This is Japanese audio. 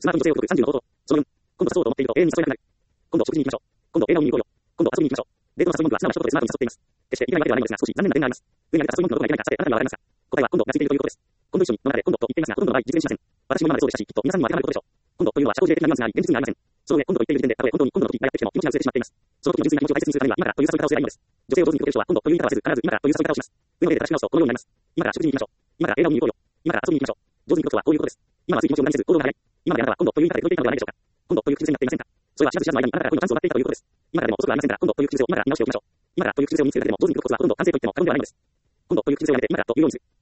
スマートに女性を届く30の方法。その4、今度誘おうと思っていると永遠に誘えなくなる。今度食事に行きましょう。今度映画を見に行こうよ。今度遊びに行きましょう。デートの誘い文句は素直な一言でスマートに誘っています。決していきなりわけではないのですが、少し残念な点があります。上に挙げた誘い文句のどこがいけないか、さてあなたにはわかりますか？答えは今度がついているということです。今度一緒にの中で今度と言っていますが、ほとんどの場合実現しません。私も今までそうでしたし、きっと皆さんにも当てはまることでしょう。今度というのは社交辞令的なニュアンスがあり、現実にはありません。その上、今度と言っている時点で、たとえ本当に今度の時がやってきても気持ちが薄れてしまっています。その時の純粋な気持ちを大切にするためには、今からという誘い方をすればいいのです。女性を上手に届ける人は、今度という言い方はせず、必ず今からという誘い方をします。上の例で正し直すと、このようになります。今から食事に行きましょう。今から映画を見に行こうよ。今から遊びに行きましょう。上手に届くとはこういうことです。今は熱い気持ちを無駄にせず、行動が早い。今まであなたは今度という言い方で届いていたのではないでしょうか。今度という口癖になっていませんか？それは知らず知らずの間にあなたが恋のチャンスを奪っていたということです。今からでも遅くはありませんから、今度という口癖を今から見直しておきましょう。今からという口癖を身につけるだけでも上手に届くコツはほとんど完成と言っても過言ではないのです。今度という口癖をやめて今からというようにする。